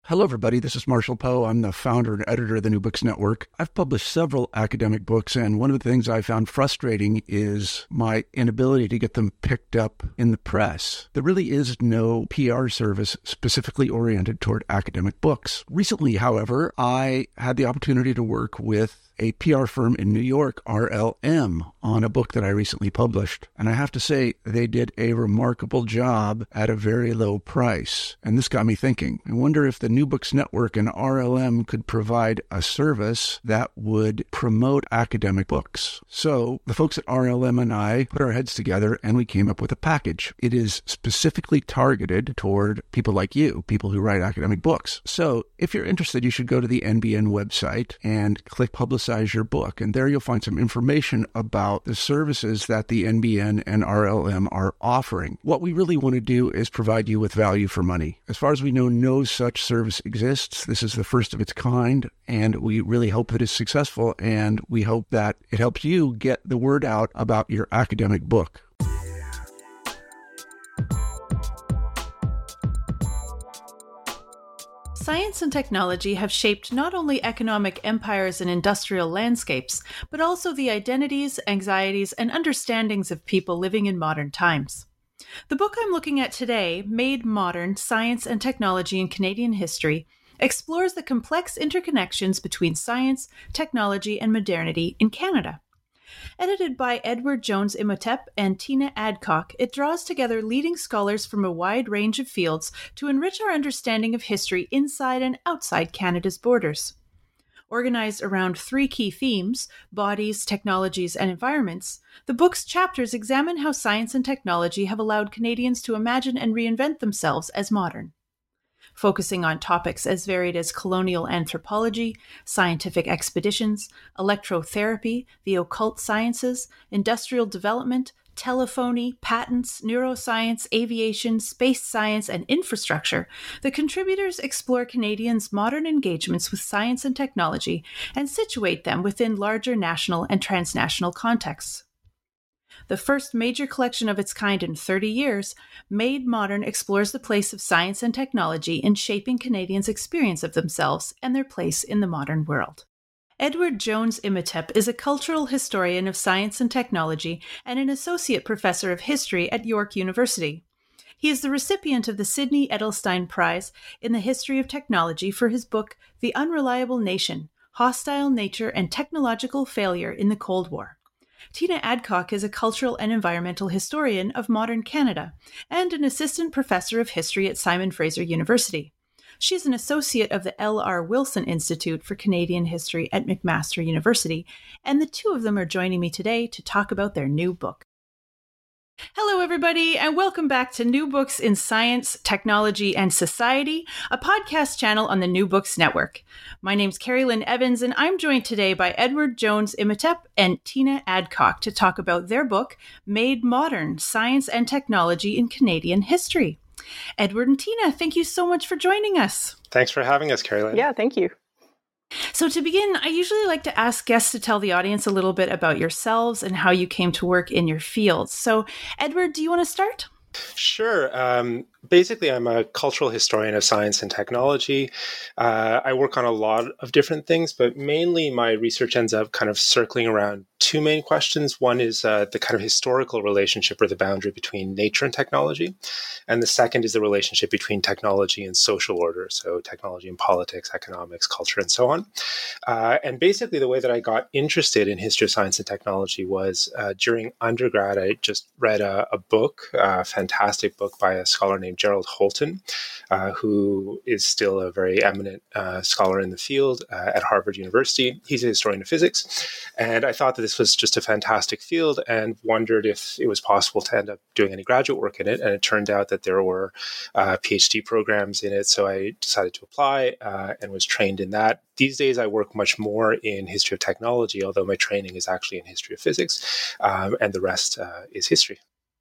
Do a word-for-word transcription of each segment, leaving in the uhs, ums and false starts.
Hello, everybody. This is Marshall Poe. I'm the founder and editor of the New Books Network. I've published several academic books, and one of the things I found frustrating is my inability to get them picked up in the press. There really is no P R service specifically oriented toward academic books. Recently, however, I had the opportunity to work with a P R firm in New York, R L M, on a book that I recently published. And I have to say, they did a remarkable job at a very low price. And this got me thinking. I wonder if the New Books Network and R L M could provide a service that would promote academic books. So the folks at R L M and I put our heads together and we came up with a package. It is specifically targeted toward people like you, people who write academic books. So if you're interested, you should go to the N B N website and click Publicize your book. And there you'll find some information about the services that the N B N and R L M are offering. What we really want to do is provide you with value for money. As far as we know, no such service exists. This is the first of its kind, and we really hope that it's successful, and we hope that it helps you get the word out about your academic book. Science and technology have shaped not only economic empires and industrial landscapes, but also the identities, anxieties, and understandings of people living in modern times. The book I'm looking at today, Made Modern: Science and Technology in Canadian History, explores the complex interconnections between science, technology, and modernity in Canada. Edited by Edward Jones Imhotep and Tina Adcock, it draws together leading scholars from a wide range of fields to enrich our understanding of history inside and outside Canada's borders. Organized around three key themes, bodies, technologies, and environments, the book's chapters examine how science and technology have allowed Canadians to imagine and reinvent themselves as modern. Focusing on topics as varied as colonial anthropology, scientific expeditions, electrotherapy, the occult sciences, industrial development, telephony, patents, neuroscience, aviation, space science, and infrastructure, the contributors explore Canadians' modern engagements with science and technology and situate them within larger national and transnational contexts. The first major collection of its kind in thirty years, Made Modern explores the place of science and technology in shaping Canadians' experience of themselves and their place in the modern world. Edward Jones Imhotep is a cultural historian of science and technology and an associate professor of history at York University. He is the recipient of the Sidney Edelstein Prize in the History of Technology for his book, The Unreliable Nation: Hostile Nature and Technological Failure in the Cold War. Tina Adcock is a cultural and environmental historian of modern Canada and an assistant professor of history at Simon Fraser University. She's an associate of the L R Wilson Institute for Canadian History at McMaster University, and the two of them are joining me today to talk about their new book. Hello, everybody, and welcome back to New Books in Science, Technology, and Society, a podcast channel on the New Books Network. My name's Carrie Lynn Evans, and I'm joined today by Edward Jones Imhotep and Tina Adcock to talk about their book, Made Modern: Science and Technology in Canadian History. Edward and Tina, thank you so much for joining us. Thanks for having us, Carrie Lynn. Yeah, thank you. So to begin, I usually like to ask guests to tell the audience a little bit about yourselves and how you came to work in your fields. So, Edward, do you want to start? Sure. Um, basically, I'm a cultural historian of science and technology. Uh, I work on a lot of different things, but mainly my research ends up kind of circling around two main questions. One is uh, the kind of historical relationship or the boundary between nature and technology. And the second is the relationship between technology and social order. So technology and politics, economics, culture, and so on. Uh, and basically, the way that I got interested in history of science and technology was uh, during undergrad, I just read a, a book, a fantastic book by a scholar named Gerald Holton, uh, who is still a very eminent uh, scholar in the field uh, at Harvard University. He's a historian of physics. And I thought that this was just a fantastic field and wondered if it was possible to end up doing any graduate work in it. And it turned out that there were uh, PhD programs in it. So I decided to apply uh, and was trained in that. These days, I work much more in history of technology, although my training is actually in history of physics, um, and the rest uh, is history.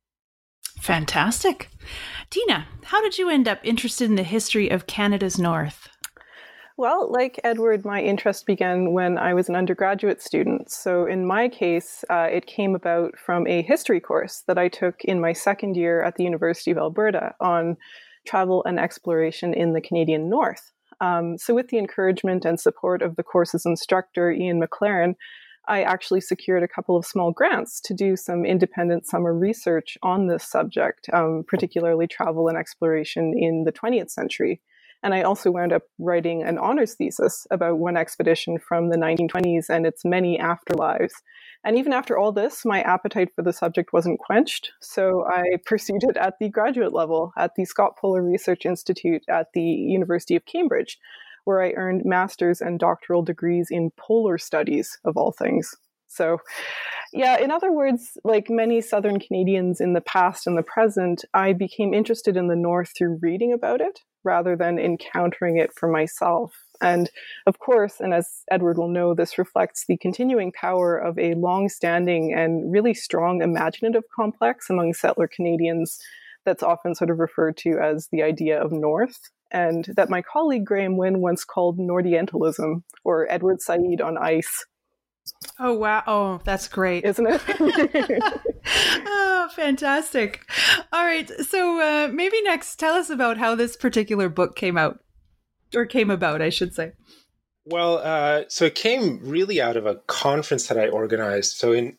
Fantastic. Tina, how did you end up interested in the history of Canada's North? Well, like Edward, my interest began when I was an undergraduate student. So in my case, uh, it came about from a history course that I took in my second year at the University of Alberta on travel and exploration in the Canadian North. Um, so with the encouragement and support of the course's instructor, Ian McLaren, I actually secured a couple of small grants to do some independent summer research on this subject, um, particularly travel and exploration in the twentieth century. And I also wound up writing an honors thesis about one expedition from the nineteen twenties and its many afterlives. And even after all this, my appetite for the subject wasn't quenched. So I pursued it at the graduate level at the Scott Polar Research Institute at the University of Cambridge, where I earned master's and doctoral degrees in polar studies, of all things. So, yeah, in other words, like many Southern Canadians in the past and the present, I became interested in the North through reading about it rather than encountering it for myself. And of course, and as Edward will know, this reflects the continuing power of a long-standing and really strong imaginative complex among settler Canadians that's often sort of referred to as the idea of North, and that my colleague Graham Wynne once called Nordientalism, or Edward Said on ice. Oh, wow. Oh, that's great. Isn't it? Oh, fantastic. All right. So uh, maybe next, tell us about how this particular book came out, or came about, I should say. Well, uh, so it came really out of a conference that I organized. So in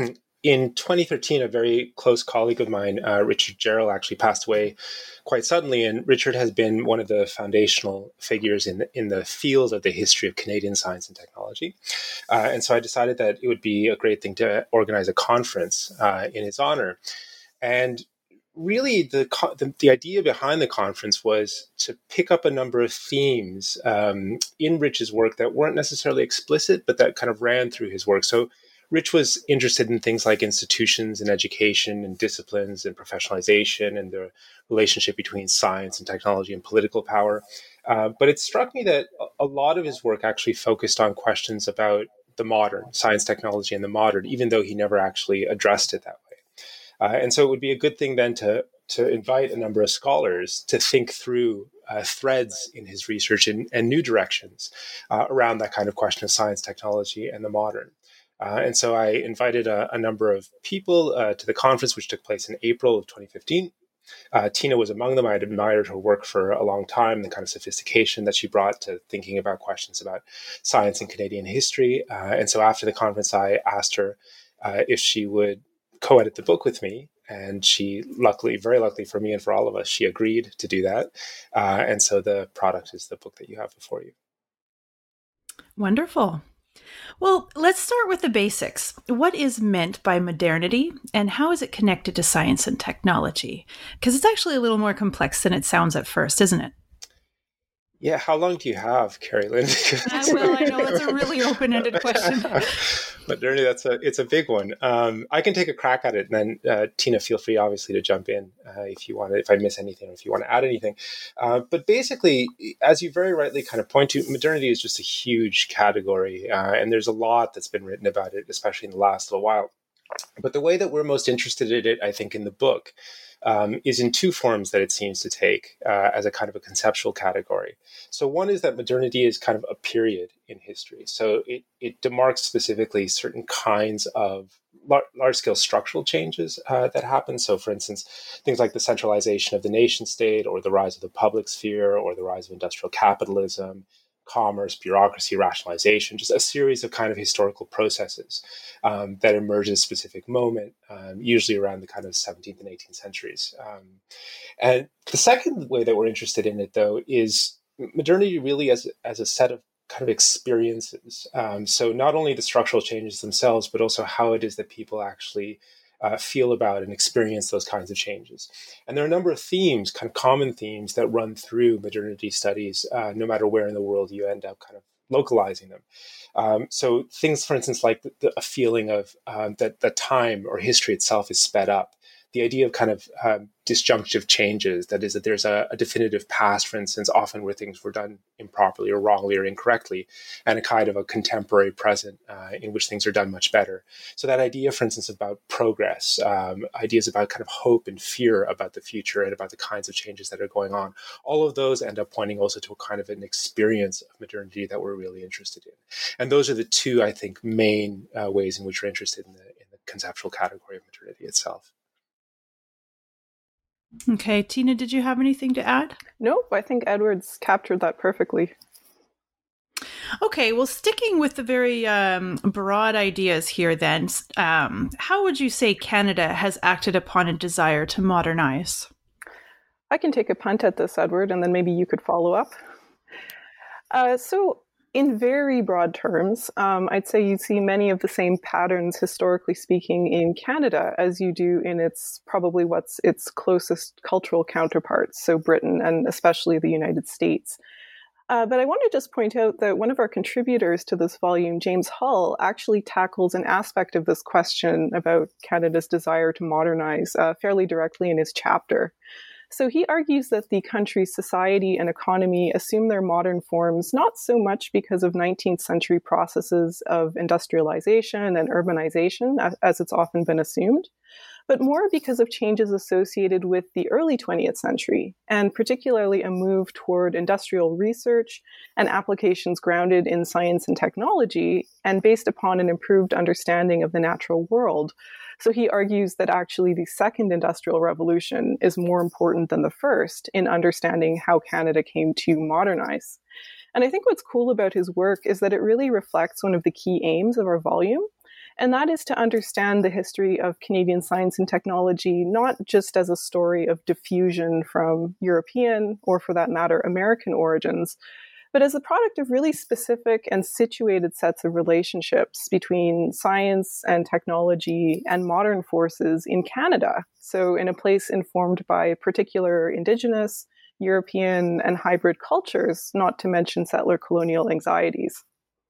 in twenty thirteen, a very close colleague of mine, uh, Richard Jarrell, actually passed away quite suddenly. And Richard has been one of the foundational figures in the, in the field of the history of Canadian science and technology. Uh, and so I decided that it would be a great thing to organize a conference uh, in his honor. And really, the, the the idea behind the conference was to pick up a number of themes um, in Rich's work that weren't necessarily explicit, but that kind of ran through his work. So Rich was interested in things like institutions and education and disciplines and professionalization and the relationship between science and technology and political power. Uh, but it struck me that a lot of his work actually focused on questions about the modern, science, technology, and the modern, even though he never actually addressed it that way. Uh, and so it would be a good thing then to, to invite a number of scholars to think through uh, threads in his research and, and new directions uh, around that kind of question of science, technology, and the modern. Uh, and so I invited a, a number of people uh, to the conference, which took place in April of twenty fifteen. Uh, Tina was among them. I had admired her work for a long time, the kind of sophistication that she brought to thinking about questions about science and Canadian history. Uh, and so after the conference, I asked her uh, if she would co-edit the book with me. And she, luckily, very luckily for me and for all of us, she agreed to do that. Uh, and so the product is the book that you have before you. Wonderful. Well, let's start with the basics. What is meant by modernity, and how is it connected to science and technology? Because it's actually a little more complex than it sounds at first, isn't it? Yeah, how long do you have, Carrie Lynn? uh, well, I know it's a really open-ended question. Modernity, that's a it's a big one. Um, I can take a crack at it, and then uh, Tina, feel free, obviously, to jump in uh, if you want to, if I miss anything, or if you want to add anything. Uh, but basically, as you very rightly kind of point to, modernity is just a huge category, uh, and there's a lot that's been written about it, especially in the last little while. But the way that we're most interested in it, I think, in the book, Um, is in two forms that it seems to take uh, as a kind of a conceptual category. So one is that modernity is kind of a period in history. So it, it demarks specifically certain kinds of lar- large-scale structural changes uh, that happen. So for instance, things like the centralization of the nation state, or the rise of the public sphere, or the rise of industrial capitalism, commerce, bureaucracy, rationalization, just a series of kind of historical processes um, that emerge at a specific moment, um, usually around the kind of seventeenth and eighteenth centuries. Um, and the second way that we're interested in it, though, is modernity really as, as a set of kind of experiences. Um, so not only the structural changes themselves, but also how it is that people actually Uh, feel about and experience those kinds of changes. And there are a number of themes, kind of common themes, that run through modernity studies, uh, no matter where in the world you end up kind of localizing them. Um, so things, for instance, like the, the, a feeling of um, that the time or history itself is sped up. The idea of kind of um, disjunctive changes, that is, that there's a, a definitive past, for instance, often where things were done improperly or wrongly or incorrectly, and a kind of a contemporary present uh, in which things are done much better. So that idea, for instance, about progress, um, ideas about kind of hope and fear about the future and about the kinds of changes that are going on, all of those end up pointing also to a kind of an experience of modernity that we're really interested in. And those are the two, I think, main uh, ways in which we're interested in the, in the conceptual category of modernity itself. Okay, Tina, did you have anything to add? Nope, I think Edward's captured that perfectly. Okay, well, sticking with the very um, broad ideas here, then, um, how would you say Canada has acted upon a desire to modernize? I can take a punt at this, Edward, and then maybe you could follow up. Uh, so, in very broad terms, um, I'd say you see many of the same patterns, historically speaking, in Canada as you do in its probably what's its closest cultural counterparts, so Britain and especially the United States. Uh, but I want to just point out that one of our contributors to this volume, James Hull, actually tackles an aspect of this question about Canada's desire to modernize uh, fairly directly in his chapter. So he argues that the country's society and economy assume their modern forms not so much because of nineteenth century processes of industrialization and urbanization, as it's often been assumed, but more because of changes associated with the early twentieth century, and particularly a move toward industrial research and applications grounded in science and technology and based upon an improved understanding of the natural world. So he argues that actually the second industrial revolution is more important than the first in understanding how Canada came to modernize. And I think what's cool about his work is that it really reflects one of the key aims of our volume, and that is to understand the history of Canadian science and technology, not just as a story of diffusion from European, or for that matter, American origins, but as a product of really specific and situated sets of relationships between science and technology and modern forces in Canada. So in a place informed by particular Indigenous, European, and hybrid cultures, not to mention settler colonial anxieties.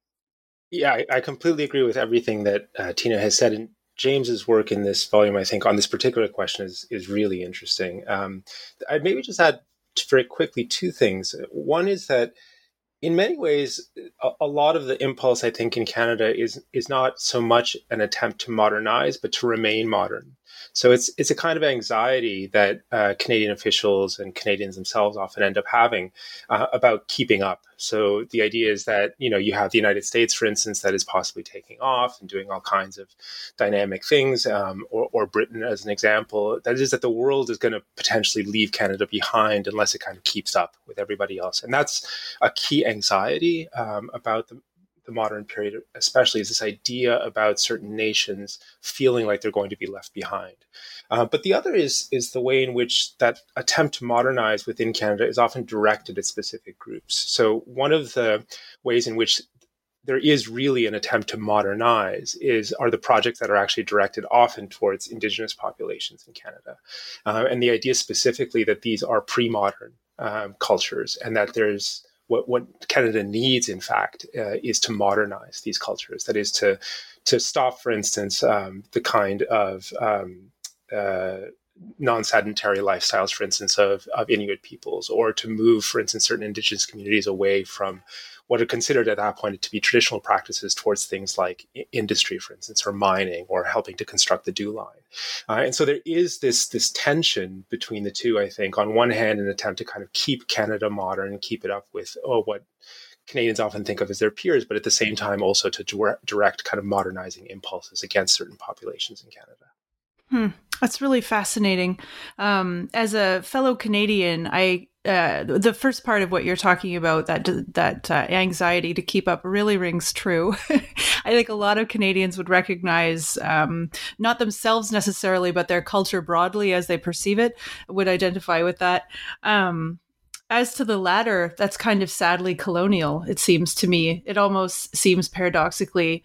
Yeah, I, I completely agree with everything that uh, Tina has said. And James's work in this volume, I think, on this particular question is is really interesting. Um, I'd maybe just add very quickly two things. One is that in many ways, a, a lot of the impulse, I think, in Canada is is not so much an attempt to modernize, but to remain modern. So it's it's a kind of anxiety that uh, Canadian officials and Canadians themselves often end up having uh, about keeping up. So the idea is that, you know, you have the United States, for instance, that is possibly taking off and doing all kinds of dynamic things, um, or, or Britain as an example. That is that the world is going to potentially leave Canada behind unless it kind of keeps up with everybody else. And that's a key anxiety um, about the the modern period, especially, is this idea about certain nations feeling like they're going to be left behind. Uh, but the other is is the way in which that attempt to modernize within Canada is often directed at specific groups. So one of the ways in which there is really an attempt to modernize is are the projects that are actually directed often towards Indigenous populations in Canada. Uh, and the idea specifically that these are pre-modern um, cultures, and that there's What, what Canada needs, in fact, uh, is to modernize these cultures. That is to to stop, for instance, um, the kind of um, uh, non-sedentary lifestyles, for instance, of, of Inuit peoples, or to move, for instance, certain Indigenous communities away from what are considered at that point to be traditional practices towards things like industry, for instance, or mining, or helping to construct the dew line. Uh, and so there is this this tension between the two, I think. On one hand, an attempt to kind of keep Canada modern and keep it up with, oh, what Canadians often think of as their peers, but at the same time also to direct, direct kind of modernizing impulses against certain populations in Canada. Hmm. That's really fascinating. Um, as a fellow Canadian, I uh, the first part of what you're talking about, that that uh, anxiety to keep up, really rings true. I think a lot of Canadians would recognize, um, not themselves necessarily, but their culture broadly as they perceive it, would identify with that. Um, As to the latter, that's kind of sadly colonial, it seems to me. It almost seems paradoxically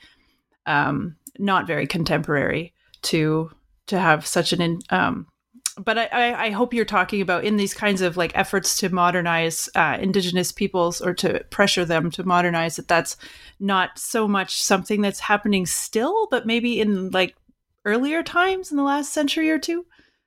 um, not very contemporary to to have such an in, um but I, I hope you're talking about in these kinds of like efforts to modernize uh, Indigenous peoples, or to pressure them to modernize, that that's not so much something that's happening still, but maybe in like earlier times in the last century or two.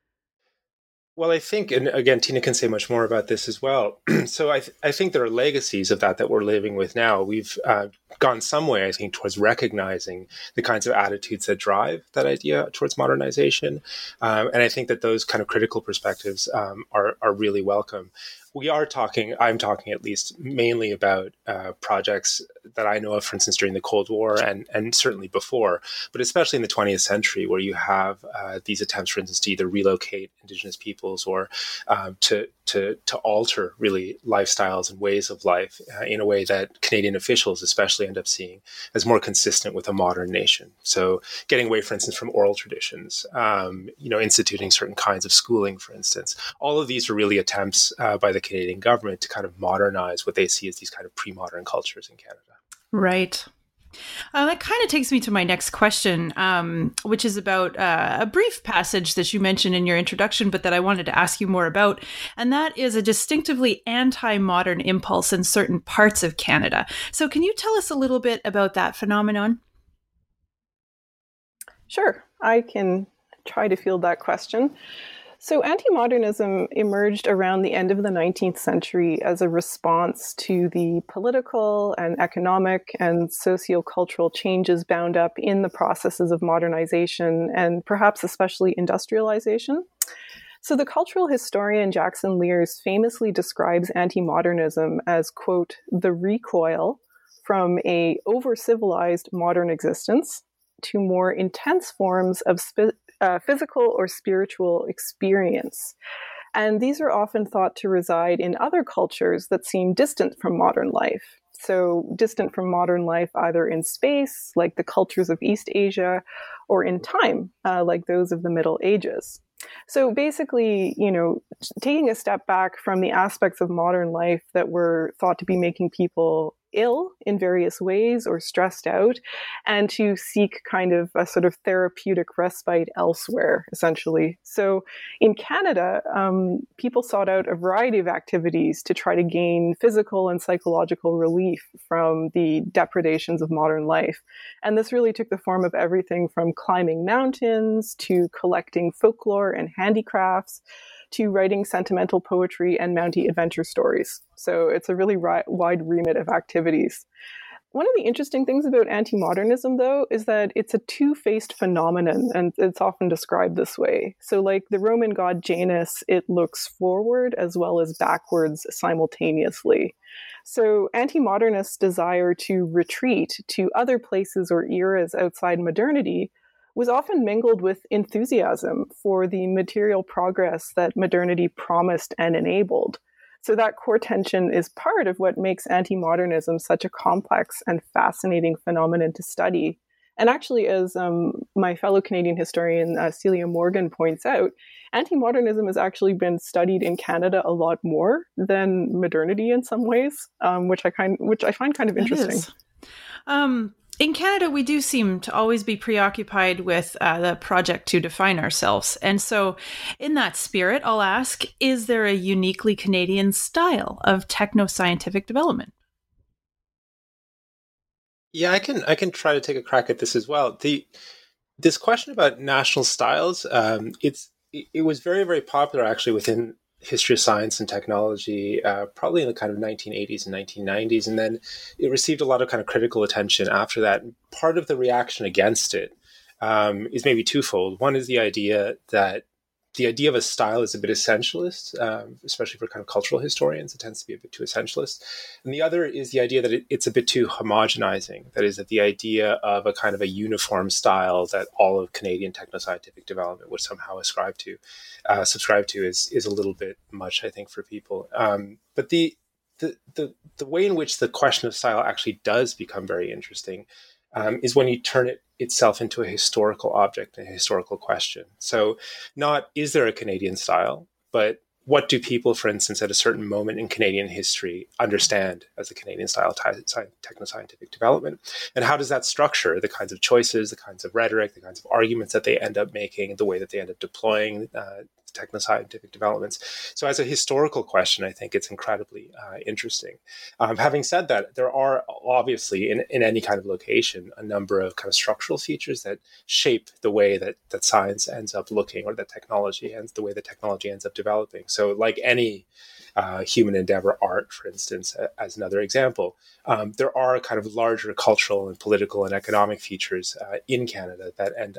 Well, I think, and again, Tina can say much more about this as well. So I, th- I think there are legacies of that that we're living with now. We've uh, gone some way, I think, towards recognizing the kinds of attitudes that drive that idea towards modernization. Um, and I think that those kind of critical perspectives um, are, are really welcome. we are talking, I'm talking at least mainly about uh, projects that I know of, for instance, during the Cold War and, and certainly before, but especially in the twentieth century, where you have uh, these attempts, for instance, to either relocate Indigenous peoples or um, to, to, to alter really lifestyles and ways of life uh, in a way that Canadian officials especially end up seeing as more consistent with a modern nation. So getting away, for instance, from oral traditions, um, you know, instituting certain kinds of schooling, for instance. All of these are really attempts uh, by the Canadian government to kind of modernize what they see as these kind of pre-modern cultures in Canada. Right. Uh, that kind of takes me to my next question, um, which is about uh, a brief passage that you mentioned in your introduction, but that I wanted to ask you more about. And that is a distinctively anti-modern impulse in certain parts of Canada. So can you tell us a little bit about that phenomenon? Sure, I can try to field that question. So anti-modernism emerged around the end of the nineteenth century as a response to the political and economic and socio-cultural changes bound up in the processes of modernization and perhaps especially industrialization. So the cultural historian Jackson Lears famously describes anti-modernism as, quote, the recoil from a over-civilized modern existence to more intense forms of spe- uh, physical or spiritual experience. And these are often thought to reside in other cultures that seem distant from modern life. So distant from modern life either in space, like the cultures of East Asia, or in time, uh, like those of the Middle Ages. So basically, you know, taking a step back from the aspects of modern life that were thought to be making people ill in various ways or stressed out, and to seek kind of a sort of therapeutic respite elsewhere, essentially. So in Canada, um, people sought out a variety of activities to try to gain physical and psychological relief from the depredations of modern life. And this really took the form of everything from climbing mountains to collecting folklore and handicrafts, to writing sentimental poetry and Mountie adventure stories. So it's a really ri- wide remit of activities. One of the interesting things about anti-modernism, though, is that it's a two-faced phenomenon, and it's often described this way. So like the Roman god Janus, it looks forward as well as backwards simultaneously. So anti-modernists' desire to retreat to other places or eras outside modernity was often mingled with enthusiasm for the material progress that modernity promised and enabled. So that core tension is part of what makes anti-modernism such a complex and fascinating phenomenon to study. And actually, as um, my fellow Canadian historian uh, Celia Morgan points out, anti-modernism has actually been studied in Canada a lot more than modernity in some ways, um, which I kind, which I find kind of interesting. Um, in Canada, we do seem to always be preoccupied with uh, the project to define ourselves. And so in that spirit, I'll ask, is there a uniquely Canadian style of techno-scientific development? Yeah, I can I can try to take a crack at this as well. The this question about national styles, um, it's it was very, very popular actually within history of science and technology, uh, probably in the kind of nineteen eighties and nineteen nineties. And then it received a lot of kind of critical attention after that. Part of the reaction against it um, is maybe twofold. One is the idea that the idea of a style is a bit essentialist, um, especially for kind of cultural historians. It tends to be a bit too essentialist. And the other is the idea that it, it's a bit too homogenizing. That is, that the idea of a kind of a uniform style that all of Canadian technoscientific development would somehow ascribe to, uh, subscribe to, is is a little bit much, I think, for people. Um, but the, the the the way in which the question of style actually does become very interesting um, is when you turn it itself into a historical object, a historical question. So not is there a Canadian style, but what do people, for instance, at a certain moment in Canadian history understand as the Canadian style of technoscientific development? And how does that structure the kinds of choices, the kinds of rhetoric, the kinds of arguments that they end up making, the way that they end up deploying uh, technoscientific developments? So as a historical question, I think it's incredibly uh, interesting. Um, having said that, there are obviously in, in any kind of location, a number of kind of structural features that shape the way that, that science ends up looking, or that technology ends, the way that technology ends up developing. So like any uh, human endeavor, art, for instance, uh, as another example, um, there are kind of larger cultural and political and economic features uh, in Canada that end up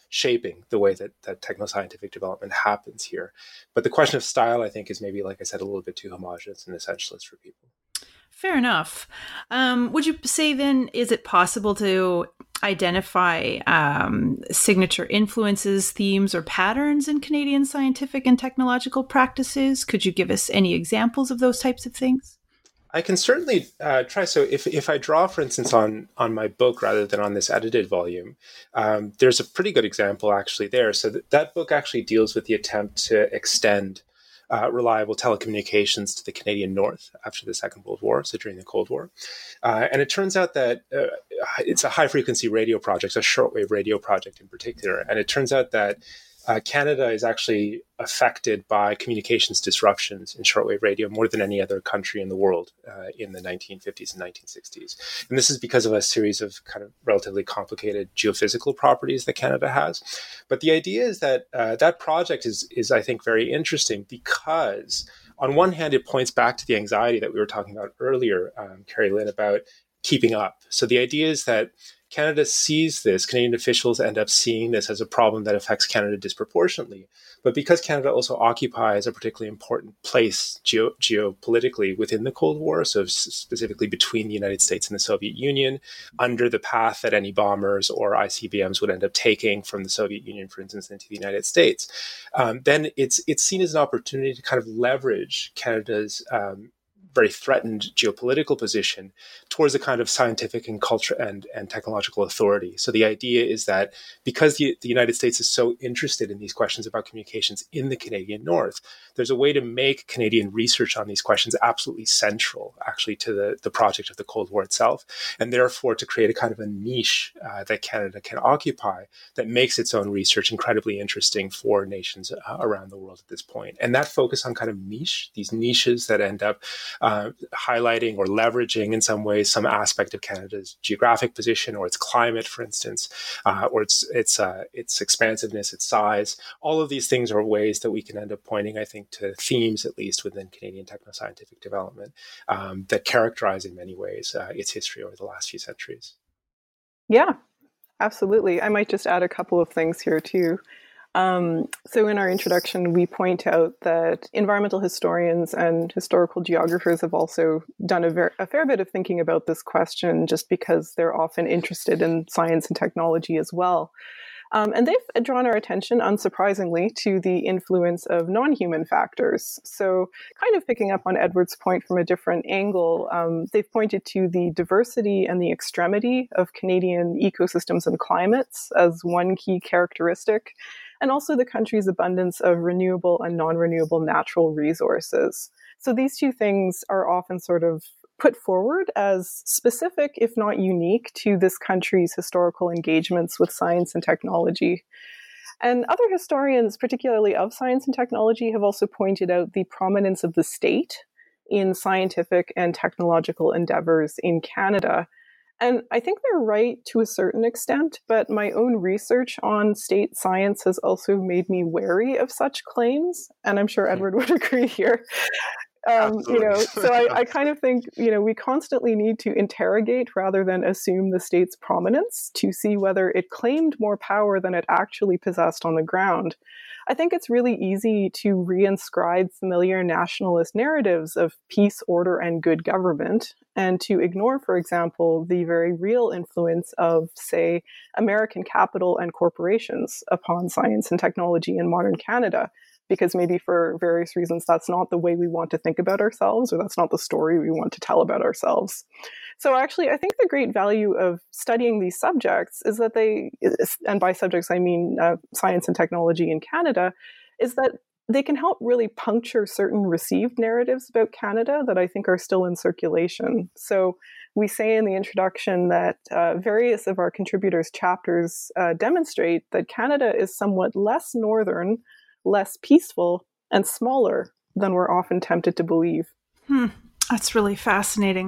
shaping the way that, that technoscientific development happens here. But the question of style, I think, is maybe, like I said, a little bit too homogenous and essentialist for people. Fair enough. Um, would you say then, is it possible to identify um, signature influences, themes, or patterns in Canadian scientific and technological practices? Could you give us any examples of those types of things? I can certainly uh, try. So if, if I draw, for instance, on, on my book rather than on this edited volume, um, there's a pretty good example actually there. So th- that book actually deals with the attempt to extend Uh, reliable telecommunications to the Canadian North after the Second World War, so during the Cold War. Uh, and it turns out that uh, it's a high-frequency radio project, a shortwave radio project in particular. And it turns out that uh, Canada is actually affected by communications disruptions in shortwave radio more than any other country in the world uh, in the nineteen fifties and nineteen sixties. And this is because of a series of kind of relatively complicated geophysical properties that Canada has. But the idea is that uh, that project is, is, I think, very interesting because on one hand, it points back to the anxiety that we were talking about earlier, um, Carrie Lynn, about keeping up. So the idea is that Canada sees this, Canadian officials end up seeing this as a problem that affects Canada disproportionately. But because Canada also occupies a particularly important place geo- geopolitically within the Cold War, so specifically between the United States and the Soviet Union, under the path that any bombers or I C B Ms would end up taking from the Soviet Union, for instance, into the United States, um, then it's it's seen as an opportunity to kind of leverage Canada's um, very threatened geopolitical position towards a kind of scientific and culture and, and technological authority. So the idea is that because the, the United States is so interested in these questions about communications in the Canadian North, there's a way to make Canadian research on these questions absolutely central, actually, to the, the project of the Cold War itself, and therefore to create a kind of a niche uh, that Canada can occupy that makes its own research incredibly interesting for nations uh, around the world at this point. And that focus on kind of niche, these niches that end up Uh, highlighting or leveraging in some ways some aspect of Canada's geographic position or its climate, for instance, uh, or its its uh, its expansiveness, its size. All of these things are ways that we can end up pointing, I think, to themes, at least within Canadian technoscientific development, um, that characterize in many ways uh, its history over the last few centuries. Yeah, absolutely. I might just add a couple of things here too. Um, so in our introduction, we point out that environmental historians and historical geographers have also done a, ver- a fair bit of thinking about this question just because they're often interested in science and technology as well. Um, and they've drawn our attention, unsurprisingly, to the influence of non-human factors. So kind of picking up on Edward's point from a different angle, um, they've pointed to the diversity and the extremity of Canadian ecosystems and climates as one key characteristic, and also the country's abundance of renewable and non-renewable natural resources. So these two things are often sort of put forward as specific, if not unique, to this country's historical engagements with science and technology. And other historians, particularly of science and technology, have also pointed out the prominence of the state in scientific and technological endeavors in Canada. And I think they're right to a certain extent, but my own research on state science has also made me wary of such claims. And I'm sure Edward would agree here. Um, you know, so I, I kind of think, you know, we constantly need to interrogate rather than assume the state's prominence to see whether it claimed more power than it actually possessed on the ground. I think it's really easy to reinscribe familiar nationalist narratives of peace, order, and good government, and to ignore, for example, the very real influence of, say, American capital and corporations upon science and technology in modern Canada. Because maybe for various reasons, that's not the way we want to think about ourselves, or that's not the story we want to tell about ourselves. So actually, I think the great value of studying these subjects is that they, and by subjects I mean uh, science and technology in Canada, is that they can help really puncture certain received narratives about Canada that I think are still in circulation. So we say in the introduction that uh, various of our contributors' chapters uh, demonstrate that Canada is somewhat less northern, less peaceful, and smaller than we're often tempted to believe. Hmm. That's really fascinating.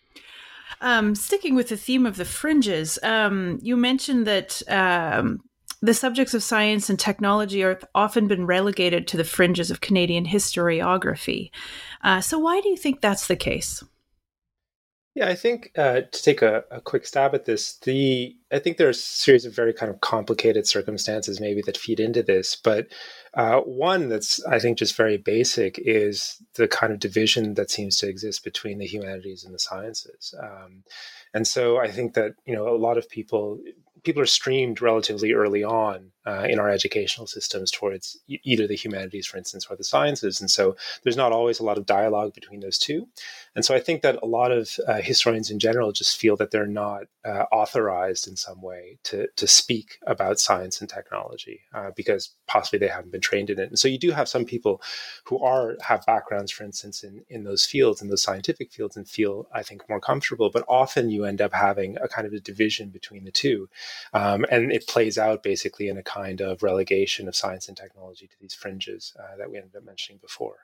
Um, sticking with the theme of the fringes, um, you mentioned that um, the subjects of science and technology are often been relegated to the fringes of Canadian historiography. Uh, so why do you think that's the case? Yeah, I think uh, to take a, a quick stab at this, the I think there are a series of very kind of complicated circumstances maybe that feed into this, but uh, one that's I think just very basic is the kind of division that seems to exist between the humanities and the sciences, um, and so I think that you know a lot of people people are streamed relatively early on uh, in our educational systems towards e- either the humanities, for instance, or the sciences, and so there's not always a lot of dialogue between those two. And so I think that a lot of uh, historians in general just feel that they're not uh, authorized in some way to, to speak about science and technology uh, because possibly they haven't been trained in it. And so you do have some people who are have backgrounds, for instance, in, in those fields, in those scientific fields, and feel, I think, more comfortable. But often you end up having a kind of a division between the two. Um, and it plays out basically in a kind of relegation of science and technology to these fringes uh, that we ended up mentioning before.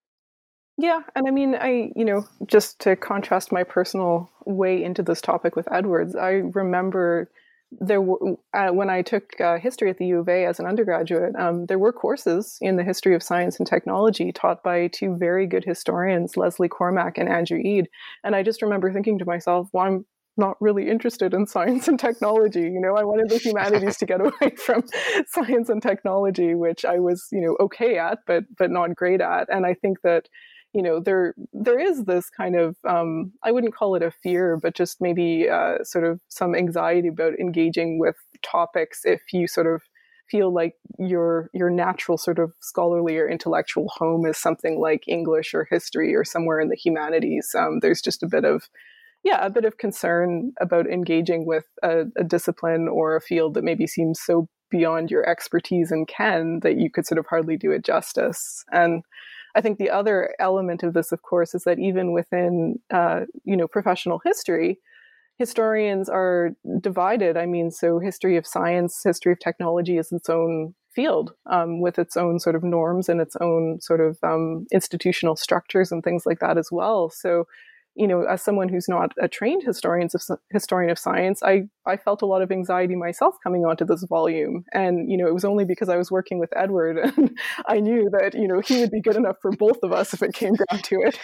Yeah, and I mean, I, you know, just to contrast my personal way into this topic with Edward's, I remember there were, uh, when I took uh, history at the U of A as an undergraduate, um, there were courses in the history of science and technology taught by two very good historians, Leslie Cormack and Andrew Eade. And I just remember thinking to myself, well, I'm not really interested in science and technology. You know, I wanted the humanities to get away from science and technology, which I was, you know, okay at, but but not great at. And I think that, you know, there there is this kind of, um, I wouldn't call it a fear, but just maybe uh, sort of some anxiety about engaging with topics if you sort of feel like your your natural sort of scholarly or intellectual home is something like English or history or somewhere in the humanities. Um, there's just a bit of, yeah, a bit of concern about engaging with a, a discipline or a field that maybe seems so beyond your expertise and ken that you could sort of hardly do it justice. And I think the other element of this, of course, is that even within, uh, you know, professional history, historians are divided. I mean, so history of science, history of technology is its own field um, with its own sort of norms and its own sort of um, institutional structures and things like that as well. So, you know, as someone who's not a trained historian of, historian of science, I, I felt a lot of anxiety myself coming onto this volume. And, you know, it was only because I was working with Edward and I knew that, you know, he would be good enough for both of us if it came down to it,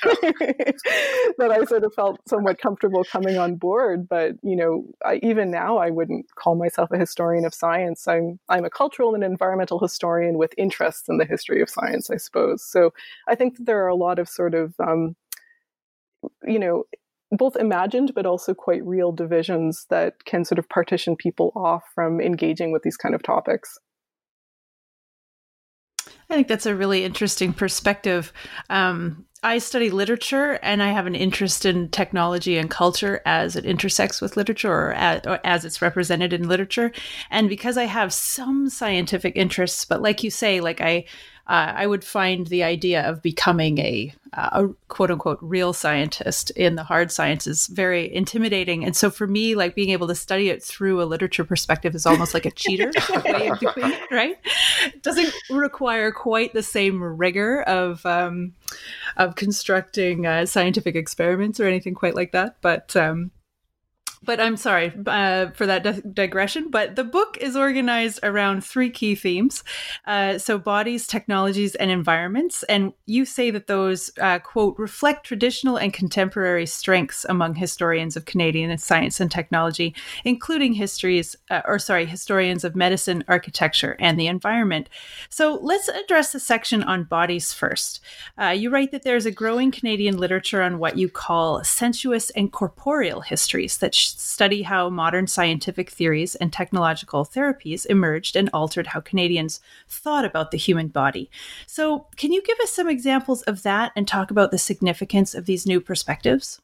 that I sort of felt somewhat comfortable coming on board. But, you know, I, even now, I wouldn't call myself a historian of science. I'm, I'm a cultural and environmental historian with interests in the history of science, I suppose. So I think that there are a lot of sort of, um, you know, both imagined but also quite real divisions that can sort of partition people off from engaging with these kind of topics. I think that's a really interesting perspective. Um, I study literature and I have an interest in technology and culture as it intersects with literature or as, or as it's represented in literature. And because I have some scientific interests, but like you say, like I, uh, I would find the idea of becoming a, a quote unquote real scientist in the hard sciences very intimidating. And so for me, like being able to study it through a literature perspective is almost like a cheater way of doing it, right? It doesn't require quite the same rigor of, um, of constructing uh, scientific experiments or anything quite like that. But um, but I'm sorry uh, for that di- digression. But the book is organized around three key themes. Uh, so bodies, technologies, and environments. And you say that those, uh, quote, reflect traditional and contemporary strengths among historians of Canadian science and technology, including histories, uh, or sorry, historians of medicine, architecture, and the environment. So let's address the section on bodies first. Uh, you write that there's a growing Canadian literature on what you call sensuous and corporeal histories that sh- study how modern scientific theories and technological therapies emerged and altered how Canadians thought about the human body. So can you give us some examples of that and talk about the significance of these new perspectives?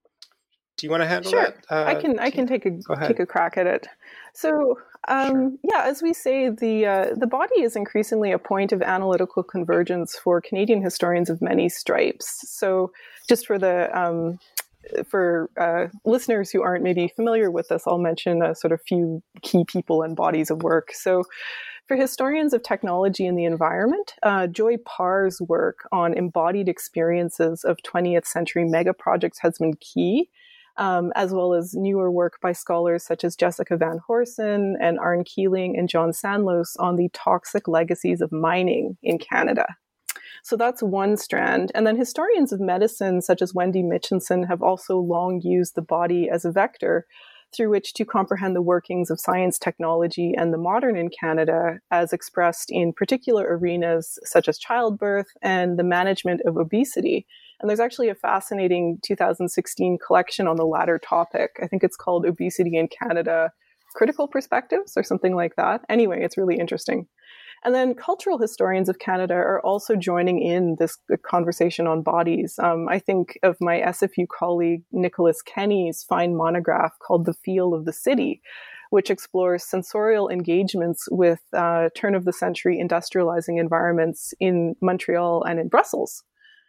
Do you want to handle sure. that? Uh, I can I can take a take a crack at it. So um, sure. yeah, as we say, the uh, the body is increasingly a point of analytical convergence for Canadian historians of many stripes. So just for the um, for uh, listeners who aren't maybe familiar with this, I'll mention a sort of few key people and bodies of work. So for historians of technology and the environment, uh, Joy Parr's work on embodied experiences of twentieth century mega projects has been key, um, as well as newer work by scholars such as Jessica Van Horsen and Arne Keeling and John Sanlos on the toxic legacies of mining in Canada. So that's one strand. And then historians of medicine, such as Wendy Mitchinson, have also long used the body as a vector through which to comprehend the workings of science, technology, and the modern in Canada, as expressed in particular arenas such as childbirth and the management of obesity. And there's actually a fascinating two thousand sixteen collection on the latter topic. I think it's called Obesity in Canada, Critical Perspectives or something like that. Anyway, it's really interesting. And then cultural historians of Canada are also joining in this conversation on bodies. Um, I think of my S F U colleague, Nicholas Kenny's fine monograph called The Feel of the City, which explores sensorial engagements with uh, turn-of-the-century industrializing environments in Montreal and in Brussels.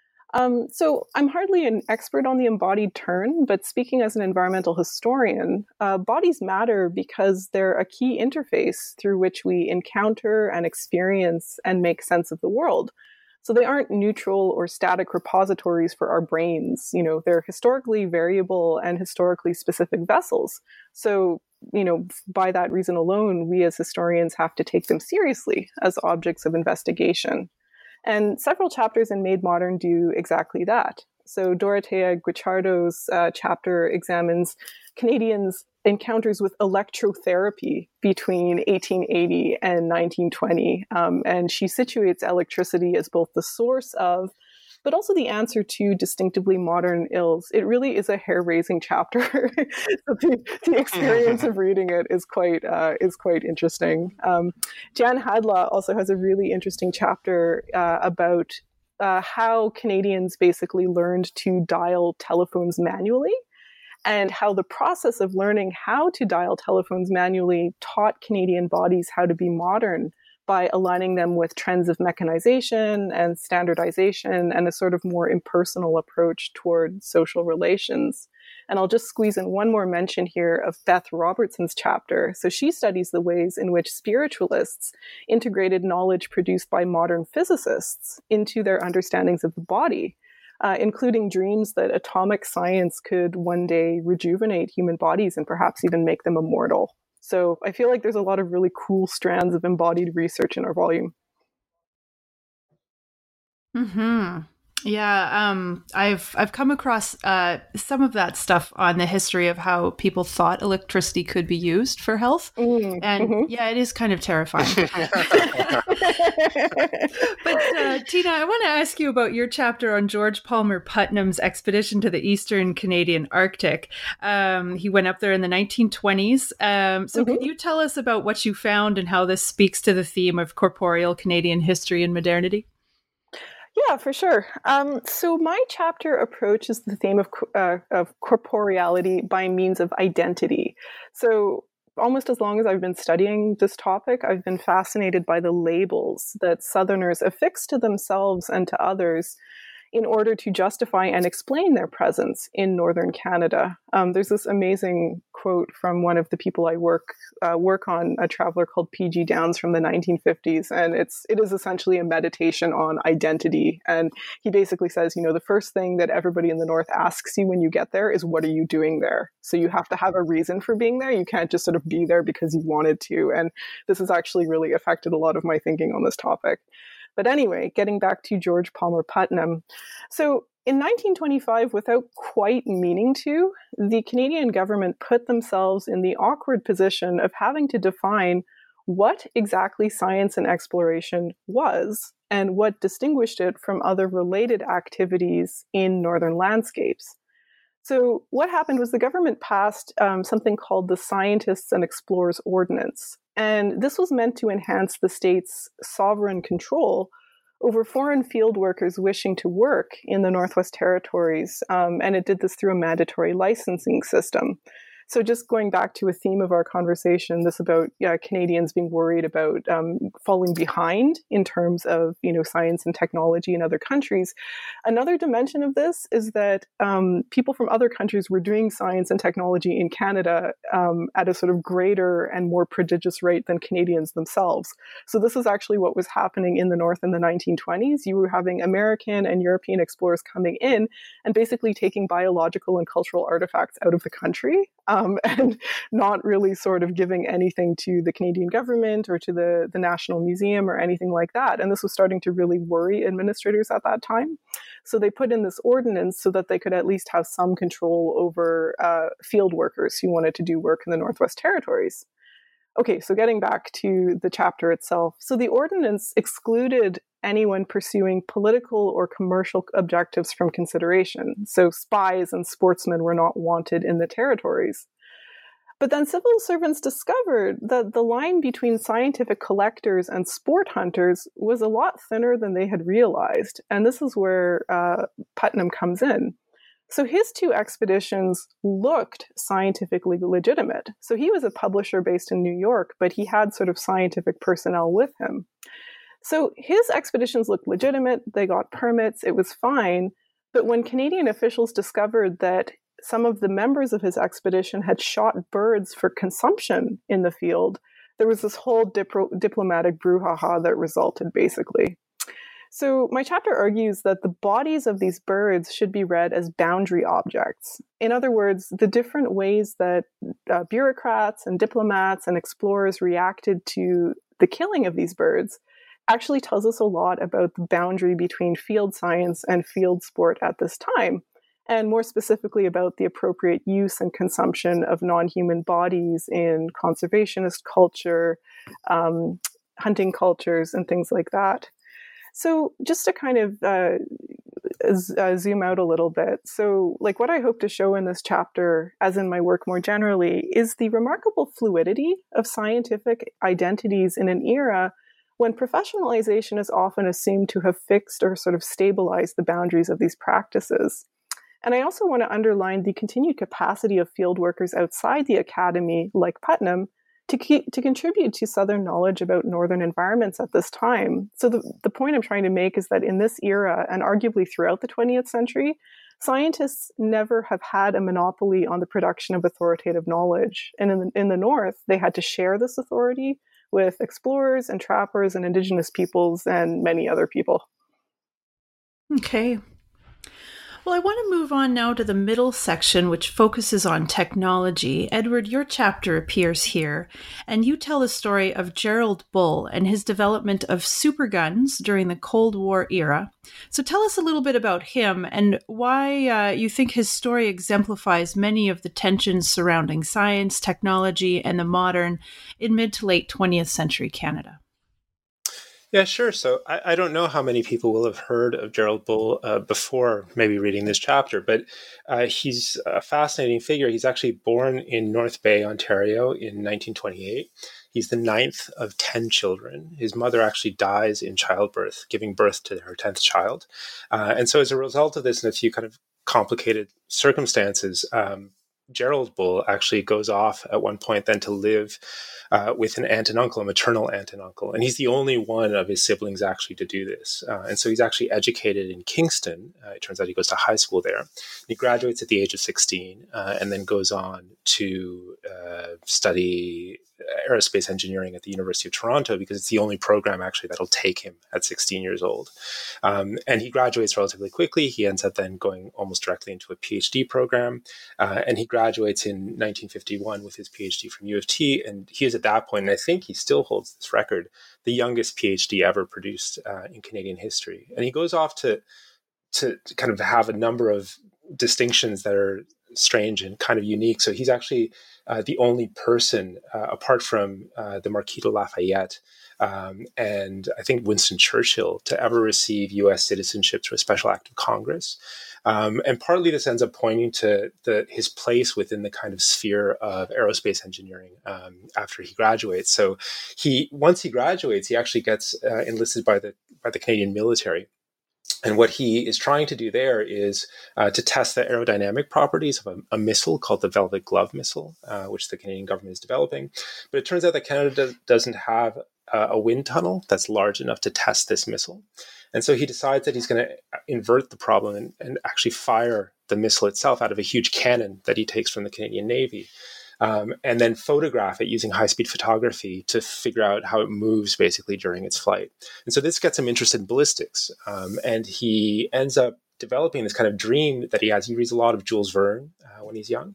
Um, so I'm hardly an expert on the embodied turn, but speaking as an environmental historian, uh, bodies matter because they're a key interface through which we encounter and experience and make sense of the world. So they aren't neutral or static repositories for our brains. You know, they're historically variable and historically specific vessels. So, you know, by that reason alone, we as historians have to take them seriously as objects of investigation. And several chapters in Made Modern do exactly that. So Dorothea Guicciardo's uh, chapter examines Canadians' encounters with electrotherapy between eighteen eighty and nineteen twenty. Um, and she situates electricity as both the source of, but also the answer to distinctively modern ills. It really is a hair-raising chapter. So the, the experience of reading it is quite uh, is quite interesting. Um, Jan Hadlaw also has a really interesting chapter uh, about uh, how Canadians basically learned to dial telephones manually, and how the process of learning how to dial telephones manually taught Canadian bodies how to be modern by aligning them with trends of mechanization and standardization and a sort of more impersonal approach toward social relations. And I'll just squeeze in one more mention here of Beth Robertson's chapter. So she studies the ways in which spiritualists integrated knowledge produced by modern physicists into their understandings of the body, uh, including dreams that atomic science could one day rejuvenate human bodies and perhaps even make them immortal. So I feel like there's a lot of really cool strands of embodied research in our volume. Hmm. Yeah. Um. I've I've come across uh some of that stuff on the history of how people thought electricity could be used for health, mm, and mm-hmm. yeah, it is kind of terrifying. But uh, Tina, I want to ask you about your chapter on George Palmer Putnam's expedition to the Eastern Canadian Arctic. Um, he went up there in the nineteen twenties. Um, so mm-hmm. Can you tell us about what you found and how this speaks to the theme of corporeal Canadian history and modernity? Yeah, for sure. Um, so my chapter approaches the theme of, uh, of corporeality by means of identity. So almost as long as I've been studying this topic, I've been fascinated by the labels that Southerners affix to themselves and to others in order to justify and explain their presence in Northern Canada. Um, there's this amazing quote from one of the people I work uh, work on, a traveler called P G Downs from the nineteen fifties, and it's it is essentially a meditation on identity. And he basically says, you know, the first thing that everybody in the North asks you when you get there is, what are you doing there? So you have to have a reason for being there. You can't just sort of be there because you wanted to. And this has actually really affected a lot of my thinking on this topic. But anyway, getting back to George Palmer Putnam. So in nineteen twenty-five, without quite meaning to, the Canadian government put themselves in the awkward position of having to define what exactly science and exploration was and what distinguished it from other related activities in northern landscapes. So what happened was the government passed um, something called the Scientists and Explorers Ordinance. And this was meant to enhance the state's sovereign control over foreign field workers wishing to work in the Northwest Territories. Um, and it did this through a mandatory licensing system. So just going back to a theme of our conversation, this about yeah, Canadians being worried about um, falling behind in terms of, you know, science and technology in other countries. Another dimension of this is that um, people from other countries were doing science and technology in Canada um, at a sort of greater and more prodigious rate than Canadians themselves. So this is actually what was happening in the North in the nineteen twenties. You were having American and European explorers coming in and basically taking biological and cultural artifacts out of the country. um, and not really sort of giving anything to the Canadian government or to the, the National Museum or anything like that. And this was starting to really worry administrators at that time. So they put in this ordinance so that they could at least have some control over uh, field workers who wanted to do work in the Northwest Territories. Okay, so getting back to the chapter itself. So the ordinance excluded anyone pursuing political or commercial objectives from consideration. So spies and sportsmen were not wanted in the territories. But then civil servants discovered that the line between scientific collectors and sport hunters was a lot thinner than they had realized. And this is where uh, Putnam comes in. So his two expeditions looked scientifically legitimate. So he was a publisher based in New York, but he had sort of scientific personnel with him. So his expeditions looked legitimate. They got permits. It was fine. But when Canadian officials discovered that some of the members of his expedition had shot birds for consumption in the field, there was this whole dip- diplomatic brouhaha that resulted, basically. So my chapter argues that the bodies of these birds should be read as boundary objects. In other words, the different ways that uh, bureaucrats and diplomats and explorers reacted to the killing of these birds actually tells us a lot about the boundary between field science and field sport at this time, and more specifically about the appropriate use and consumption of non-human bodies in conservationist culture, um, hunting cultures, and things like that. So just to kind of uh, uh, zoom out a little bit. So like what I hope to show in this chapter, as in my work more generally, is the remarkable fluidity of scientific identities in an era when professionalization is often assumed to have fixed or sort of stabilized the boundaries of these practices. And I also want to underline the continued capacity of field workers outside the academy, like Putnam, to keep, to contribute to Southern knowledge about Northern environments at this time. So the, the point I'm trying to make is that in this era, and arguably throughout the twentieth century, scientists never have had a monopoly on the production of authoritative knowledge. And in the, in the North, they had to share this authority with explorers and trappers and Indigenous peoples and many other people. Okay. Well, I want to move on now to the middle section, which focuses on technology. Edward, your chapter appears here, and you tell the story of Gerald Bull and his development of superguns during the Cold War era. So tell us a little bit about him and why uh, you think his story exemplifies many of the tensions surrounding science, technology, and the modern in mid to late twentieth century Canada. Yeah, sure. So I, I don't know how many people will have heard of Gerald Bull uh, before maybe reading this chapter, but uh, he's a fascinating figure. He's actually born in North Bay, Ontario in nineteen twenty-eight. He's the ninth of ten children. His mother actually dies in childbirth, giving birth to her tenth child. Uh, and so as a result of this and a few kind of complicated circumstances, um, Gerald Bull actually goes off at one point then to live uh, with an aunt and uncle, a maternal aunt and uncle. And he's the only one of his siblings actually to do this. Uh, and so he's actually educated in Kingston. Uh, it turns out he goes to high school there. He graduates at the age of sixteen uh, and then goes on to uh, study aerospace engineering at the University of Toronto because it's the only program actually that'll take him at sixteen years old. Um, and he graduates relatively quickly. He ends up then going almost directly into a PhD program. Uh, and he graduates in nineteen fifty-one with his PhD from U of T. And he is at that point, and I think he still holds this record, the youngest PhD ever produced uh, in Canadian history. And he goes off to, to to kind of have a number of distinctions that are strange and kind of unique. So he's actually uh, the only person, uh, apart from uh, the Marquis de Lafayette um, and I think Winston Churchill, to ever receive U S citizenship through a special act of Congress. Um, and partly this ends up pointing to the, his place within the kind of sphere of aerospace engineering um, after he graduates. So he once he graduates, he actually gets uh, enlisted by the by the Canadian military. And what he is trying to do there is uh, to test the aerodynamic properties of a, a missile called the Velvet Glove missile, uh, which the Canadian government is developing. But it turns out that Canada does, doesn't have uh, a wind tunnel that's large enough to test this missile. And so he decides that he's going to invert the problem and, and actually fire the missile itself out of a huge cannon that he takes from the Canadian Navy. Um, and then photograph it using high-speed photography to figure out how it moves basically during its flight. And so this gets him interested in ballistics. Um, and he ends up developing this kind of dream that he has. He reads a lot of Jules Verne uh, when he's young.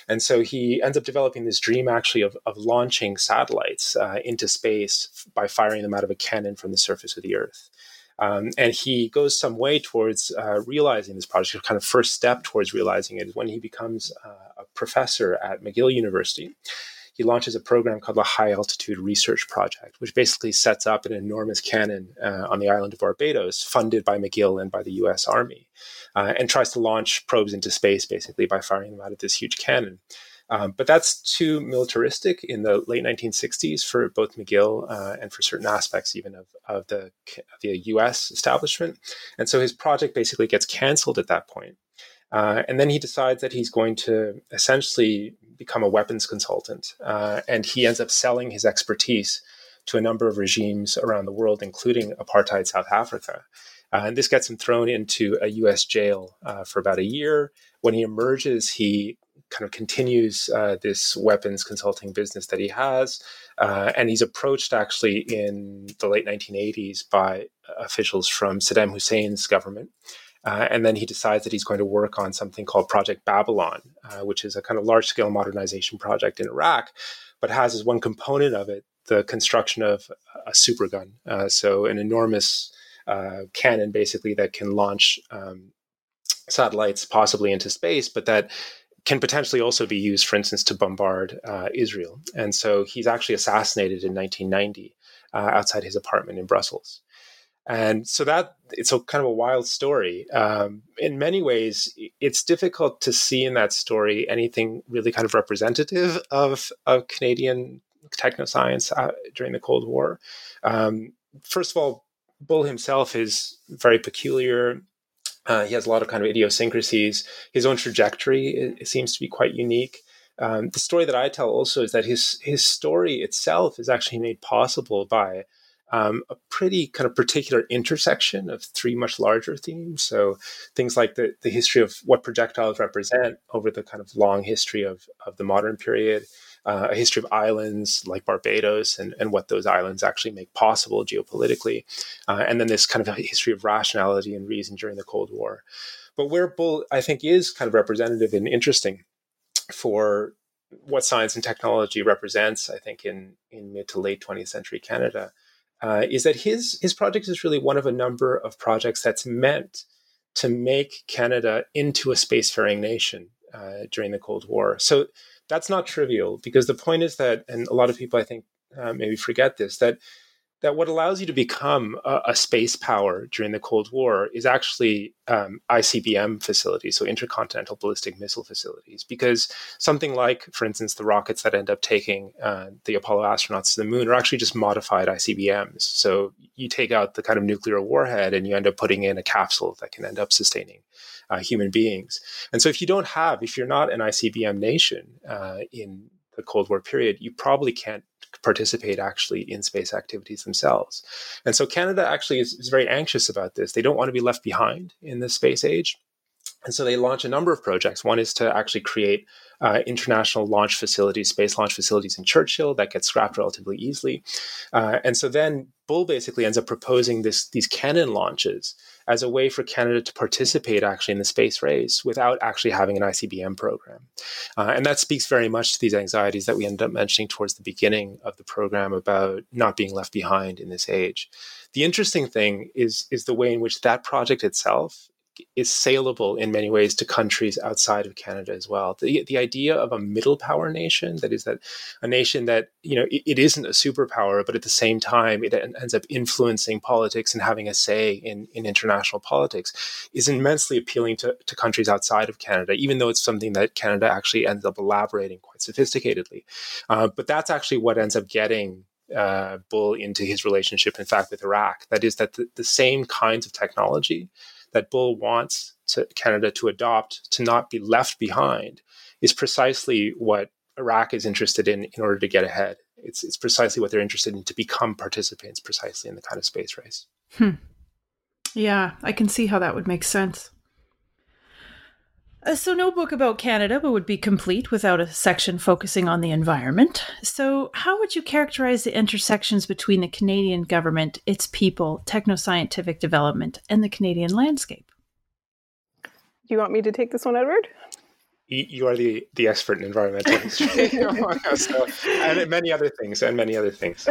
And so he ends up developing this dream actually of, of launching satellites uh, into space by firing them out of a cannon from the surface of the Earth. Um, and he goes some way towards uh, realizing this project. The kind of first step towards realizing it is when he becomes uh, a professor at McGill University. He launches a program called the High Altitude Research Project, which basically sets up an enormous cannon uh, on the island of Barbados, funded by McGill and by the U S Army, uh, and tries to launch probes into space, basically, by firing them out of this huge cannon. Um, but that's too militaristic in the late nineteen sixties for both McGill uh, and for certain aspects even of, of, the, of the U S establishment. And so his project basically gets canceled at that point. Uh, and then he decides that he's going to essentially become a weapons consultant. Uh, and he ends up selling his expertise to a number of regimes around the world, including apartheid South Africa. Uh, and this gets him thrown into a U S jail uh, for about a year. When he emerges, he kind of continues uh, this weapons consulting business that he has. Uh, and he's approached actually in the late nineteen eighties by officials from Saddam Hussein's government. Uh, and then he decides that he's going to work on something called Project Babylon, uh, which is a kind of large-scale modernization project in Iraq, but has as one component of it the construction of a supergun. Uh, so an enormous uh, cannon, basically, that can launch um, satellites possibly into space, but that can potentially also be used, for instance, to bombard uh, Israel. And so he's actually assassinated in nineteen ninety uh, outside his apartment in Brussels. And so that it's a kind of a wild story. Um, in many ways, it's difficult to see in that story anything really kind of representative of, of Canadian technoscience uh, during the Cold War. Um, first of all, Bull himself is very peculiar. Uh, he has a lot of kind of idiosyncrasies. His own trajectory it, it seems to be quite unique. Um, the story that I tell also is that his his story itself is actually made possible by Um, a pretty kind of particular intersection of three much larger themes. So things like the, the history of what projectiles represent over the kind of long history of, of the modern period, uh, a history of islands like Barbados and, and what those islands actually make possible geopolitically, uh, and then this kind of a history of rationality and reason during the Cold War. But where Bull, I think, is kind of representative and interesting for what science and technology represents, I think, in, in mid to late twentieth century Canada, Uh, is that his his project is really one of a number of projects that's meant to make Canada into a spacefaring nation uh, during the Cold War. So that's not trivial, because the point is that, and a lot of people I think uh, maybe forget this, that that what allows you to become a, a space power during the Cold War is actually um, I C B M facilities, so intercontinental ballistic missile facilities. Because something like, for instance, the rockets that end up taking uh, the Apollo astronauts to the moon are actually just modified I C B Ms. So you take out the kind of nuclear warhead and you end up putting in a capsule that can end up sustaining uh, human beings. And so if you don't have, if you're not an I C B M nation uh, in the Cold War period, you probably can't participate actually in space activities themselves. And so Canada actually is, is very anxious about this. They don't want to be left behind in the space age. And so they launch a number of projects. One is to actually create uh, international launch facilities, space launch facilities in Churchill that get scrapped relatively easily. Uh, and so then Bull basically ends up proposing this, these cannon launches as a way for Canada to participate actually in the space race without actually having an I C B M program. Uh, and that speaks very much to these anxieties that we ended up mentioning towards the beginning of the program about not being left behind in this age. The interesting thing is, is the way in which that project itself is saleable in many ways to countries outside of Canada as well. The, the idea of a middle power nation, that is that a nation that, you know, it, it isn't a superpower, but at the same time, it ends up influencing politics and having a say in, in international politics, is immensely appealing to, to countries outside of Canada, even though it's something that Canada actually ends up elaborating quite sophisticatedly. Uh, but that's actually what ends up getting uh, Bull into his relationship, in fact, with Iraq. That is that the, the same kinds of technology that Bull wants to Canada to adopt, to not be left behind, is precisely what Iraq is interested in in order to get ahead. It's it's precisely what they're interested in, to become participants precisely in the kind of space race. Hmm. Yeah, I can see how that would make sense. Uh, so no book about Canada would be complete without a section focusing on the environment. So how would you characterize the intersections between the Canadian government, its people, technoscientific development, and the Canadian landscape? Do you want me to take this one, Edward? you, you are the, the expert in environmental history, so, and many other things, and many other things.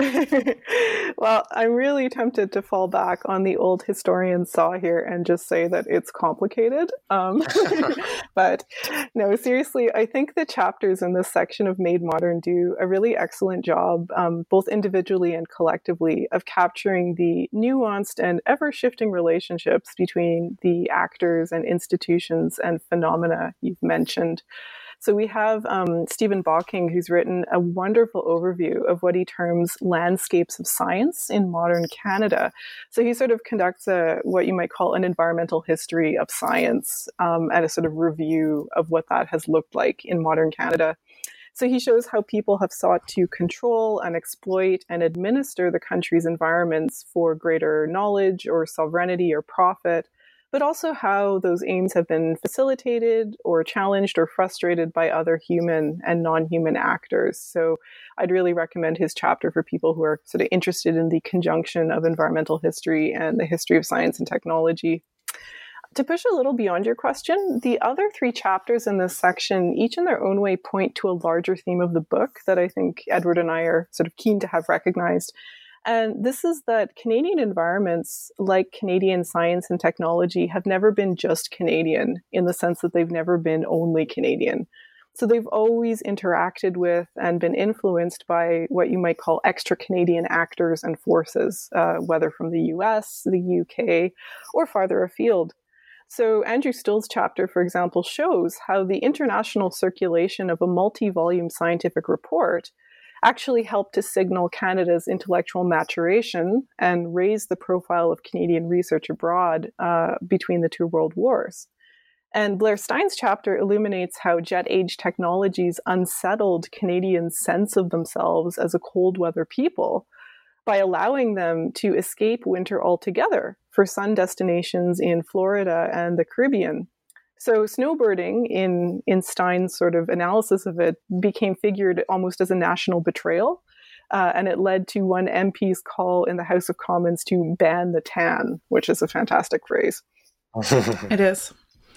Well, I'm really tempted to fall back on the old historian saw here and just say that it's complicated. Um, but no, seriously, I think the chapters in this section of Made Modern do a really excellent job, um, both individually and collectively, of capturing the nuanced and ever-shifting relationships between the actors and institutions and phenomena you've mentioned. So we have um, Stephen Bocking, who's written a wonderful overview of what he terms landscapes of science in modern Canada. So he sort of conducts a what you might call an environmental history of science, um, and a sort of review of what that has looked like in modern Canada. So he shows how people have sought to control and exploit and administer the country's environments for greater knowledge or sovereignty or profit, but also how those aims have been facilitated or challenged or frustrated by other human and non-human actors. So I'd really recommend his chapter for people who are sort of interested in the conjunction of environmental history and the history of science and technology. To push a little beyond your question, the other three chapters in this section, each in their own way, point to a larger theme of the book that I think Edward and I are sort of keen to have recognized. And this is that Canadian environments, like Canadian science and technology, have never been just Canadian in the sense that they've never been only Canadian. So they've always interacted with and been influenced by what you might call extra-Canadian actors and forces, uh, whether from the U S, the U K, or farther afield. So Andrew Still's chapter, for example, shows how the international circulation of a multi-volume scientific report actually helped to signal Canada's intellectual maturation and raise the profile of Canadian research abroad uh, between the two world wars. And Blair Stein's chapter illuminates how jet age technologies unsettled Canadians' sense of themselves as a cold weather people by allowing them to escape winter altogether for sun destinations in Florida and the Caribbean. So snowbirding, in, in Stein's sort of analysis of it, became figured almost as a national betrayal. Uh, and it led to one M P's call in the House of Commons to ban the tan, which is a fantastic phrase. It is.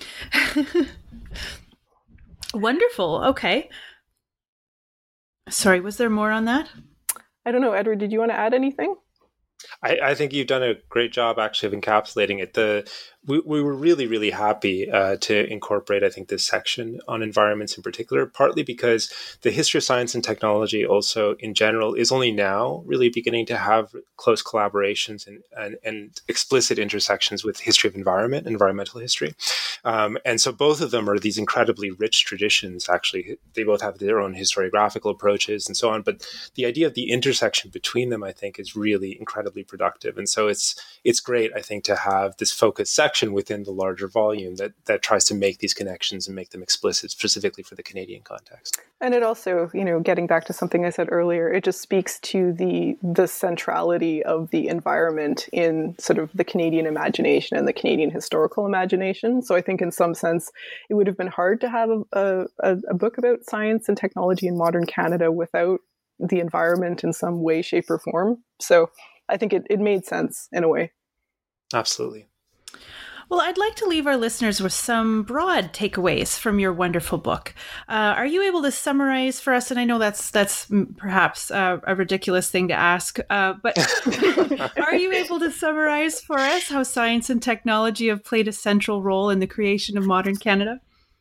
Wonderful. Okay. Sorry, was there more on that? I don't know, Edward, did you want to add anything? I, I think you've done a great job actually of encapsulating it. The we, we were really, really happy uh, to incorporate, I think, this section on environments in particular, partly because the history of science and technology also in general is only now really beginning to have close collaborations and, and, and explicit intersections with history of environment, environmental history. Um, and so both of them are these incredibly rich traditions, actually. They both have their own historiographical approaches and so on. But the idea of the intersection between them, I think, is really incredibly productive. And so it's it's great, I think, to have this focused section within the larger volume that that tries to make these connections and make them explicit specifically for the Canadian context. And it also, you know, getting back to something I said earlier, it just speaks to the the centrality of the environment in sort of the Canadian imagination and the Canadian historical imagination. So I think in some sense, it would have been hard to have a, a, a book about science and technology in modern Canada without the environment in some way, shape, or form. So I think it, it made sense in a way. Absolutely. Well, I'd like to leave our listeners with some broad takeaways from your wonderful book. Uh, are you able to summarize for us? And I know that's that's perhaps uh, a ridiculous thing to ask, uh, but are you able to summarize for us how science and technology have played a central role in the creation of modern Canada?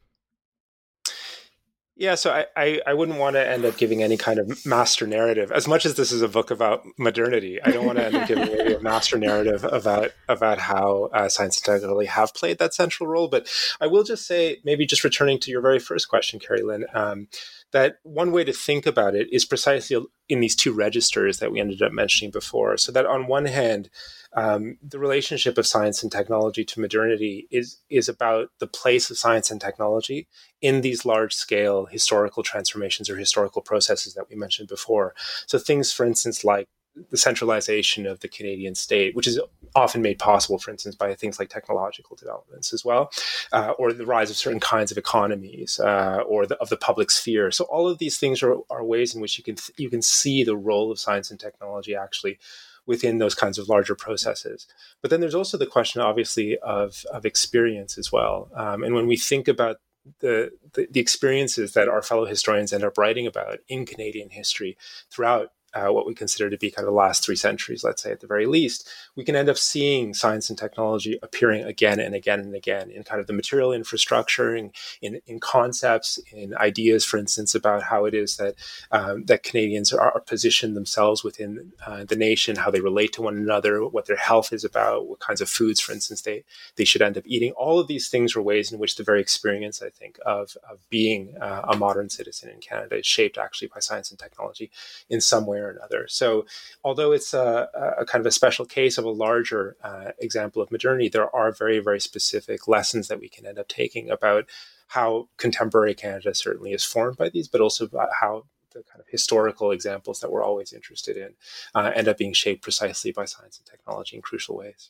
Yeah, so I, I, I wouldn't want to end up giving any kind of master narrative. As much as this is a book about modernity, I don't want to end up giving a master narrative about about how uh, science and technology have played that central role. But I will just say, maybe just returning to your very first question, Carrie Lynn, um, that one way to think about it is precisely in these two registers that we ended up mentioning before. So that on one hand, Um, the relationship of science and technology to modernity is is about the place of science and technology in these large-scale historical transformations or historical processes that we mentioned before. So things, for instance, like the centralization of the Canadian state, which is often made possible, for instance, by things like technological developments as well, uh, or the rise of certain kinds of economies, uh, or the, of the public sphere. So all of these things are, are ways in which you can th- you can see the role of science and technology actually within those kinds of larger processes. But then there's also the question, obviously, of, of experience as well. Um, and when we think about the, the the experiences that our fellow historians end up writing about in Canadian history throughout Uh, what we consider to be kind of the last three centuries, let's say at the very least, we can end up seeing science and technology appearing again and again and again in kind of the material infrastructure, in in, in concepts, in ideas, for instance, about how it is that um, that Canadians are, are positioned themselves within uh, the nation, how they relate to one another, what their health is about, what kinds of foods, for instance, they they should end up eating. All of these things are ways in which the very experience, I think, of of being uh, a modern citizen in Canada is shaped actually by science and technology in some way or another. So although it's a, a kind of a special case of a larger uh, example of modernity, there are very, very specific lessons that we can end up taking about how contemporary Canada certainly is formed by these, but also about how the kind of historical examples that we're always interested in uh, end up being shaped precisely by science and technology in crucial ways.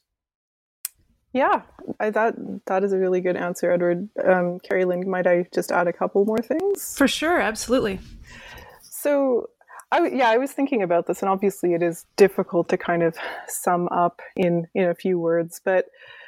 Yeah, I, that that is a really good answer, Edward. Um, Carrie Lynn, might I just add a couple more things? For sure, absolutely. So, I, yeah, I was thinking about this, and obviously it is difficult to kind of sum up in, in a few words, but